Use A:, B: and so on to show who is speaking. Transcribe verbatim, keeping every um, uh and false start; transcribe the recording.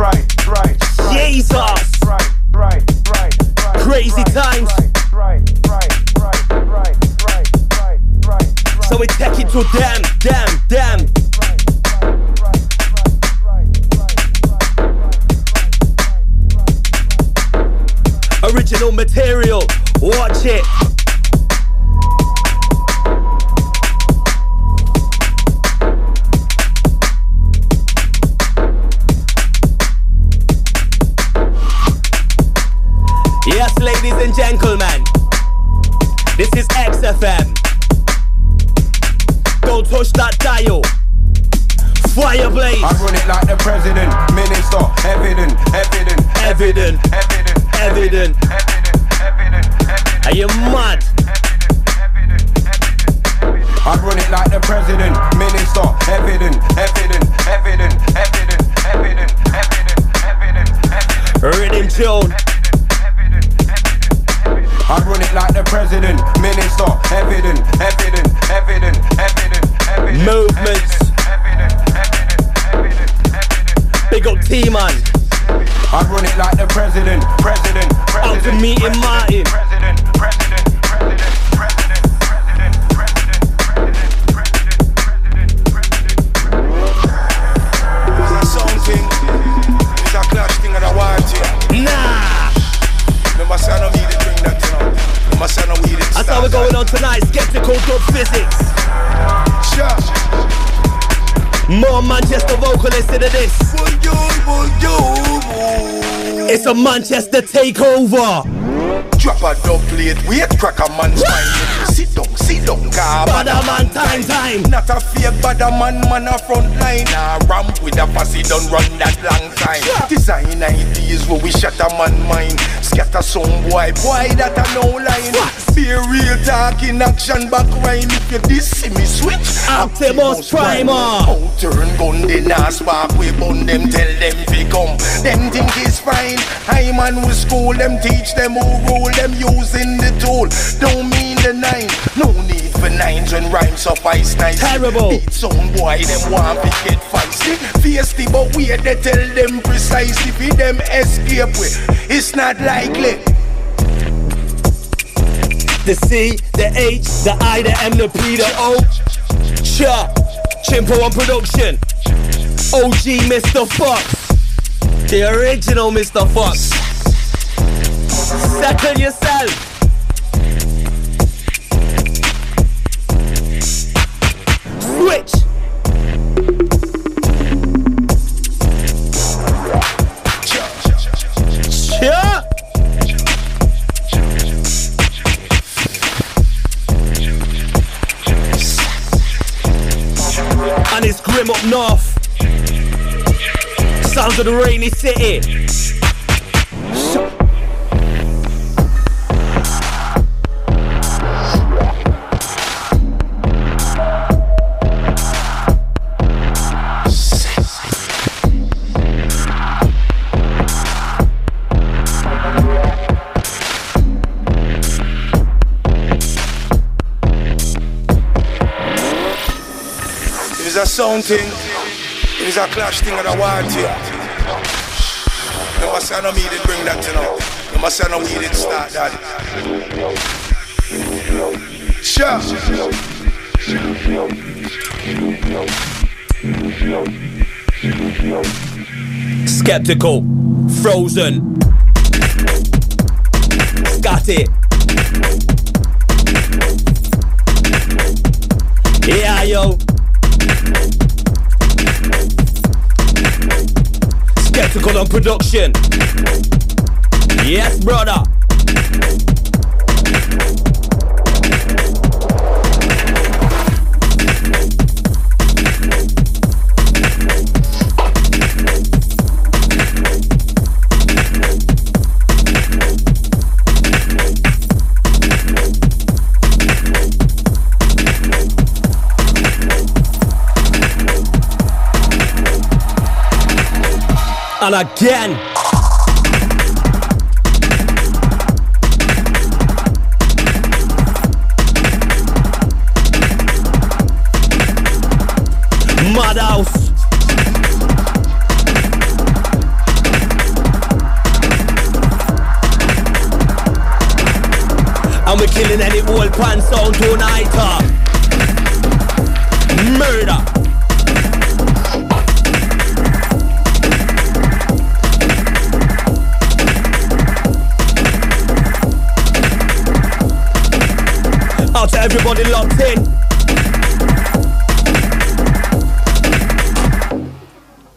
A: right, right,
B: Jesus.
A: right, right, right, right,
B: Crazy
A: right,
B: times.
A: Right, right, right, right, right, right, right, right.
B: So we take it to them, them, them. Original material, watch it. Yes, ladies and gentlemen, this is X F M. Don't touch that dial. Fire blaze.
C: I run it like the president, minister, evident, evident,
B: Evident,
C: evident,
B: evident.
C: evident, evident.
B: Are you mad?
C: I run it like the president, minister, evident, evident, evident, evident, evident, evident, evident, evident.
B: Rhythm tune.
C: I run it like the president, minister, evident, evident, evident, evident, evident.
B: Movements. Big up T-Man.
C: I run it like the president, president, president.
B: Out to meeting Martin.
C: President, president, president, president, president, president, president, president.
D: Is that something? Is that clash thing that I want here?
B: Nah.
D: No, my son, I need to bring that down. No, my son, I need it.
B: That's how we're going on tonight. Skeptical Dub Physics.
D: Sure.
B: More Manchester vocalists into this. It's a Manchester takeover.
D: Drop a dub plate, wait, crack a man's spine. Sit down, sit down, car.
B: Bada man, time, time.
D: Not a fake bada man, man a front line. Nah, ramp with a fussy, don't run that long time. Yeah. Design ideas where we shut a man mind. Scatter some boy, boy that a no line. What? Be a real talk in action, back rhyme. If you this see me switch,
B: Optimus Primer.
D: Out turn gun, they nah spark. We bun them, tell them fi come. Them think it's fine. I man with school, them teach them who rule. Them using the tool, don't mean the nine. No need for nines when rhymes suffice nice.
B: Terrible.
D: Beat some boy, them want to get feisty. Feisty, but we they tell them precisely. If them escape with, it's not likely.
B: The C, the H, the I, the M, the P, the O. Cha, Chimpo on production. O G Mister Fox. The original Mister Fox. Second yourself. Switch. Yeah. And it's grim up north. Sounds of the rainy city.
D: It's a sound thing, it's a clash thing that I want here. No, my son, I need to bring that to now. No, my son, I need to start that. Sure.
B: Skeptical, Frozen. Got it. Yeah, yo. Skeptical on production. Yes, brother. And again. Madhouse. And we're killing any old pan sound tonight. uh. Murder. Out to everybody locked in.